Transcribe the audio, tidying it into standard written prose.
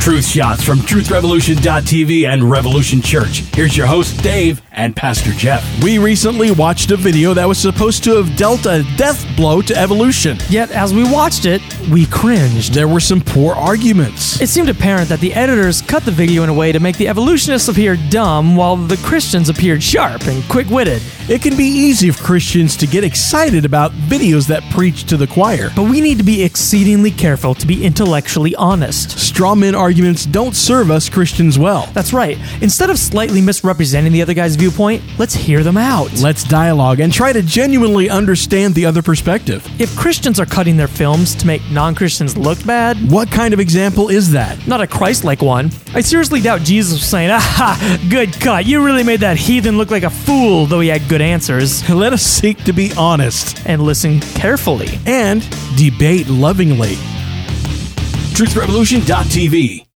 Truth shots from truthrevolution.tv and Revolution Church. Here's your host, Dave, and Pastor Jeff. We recently watched a video that was supposed to have dealt a death blow to evolution. Yet, as we watched it, we cringed. There were some poor arguments. It seemed apparent that the editors cut the video in a way to make the evolutionists appear dumb while the Christians appeared sharp and quick-witted. It can be easy for Christians to get excited about videos that preach to the choir. But we need to be exceedingly careful to be intellectually honest. Straw man arguments don't serve us Christians well. That's right. Instead of slightly misrepresenting the other guy's viewpoint, let's hear them out. Let's dialogue and try to genuinely understand the other perspective. If Christians are cutting their films to make non-Christians look bad, what kind of example is that? Not a Christ-like one. I seriously doubt Jesus was saying, "Aha, good cut. You really made that heathen look like a fool," though he had good answers. Let us seek to be honest. And listen carefully. And debate lovingly. truthrevolution.tv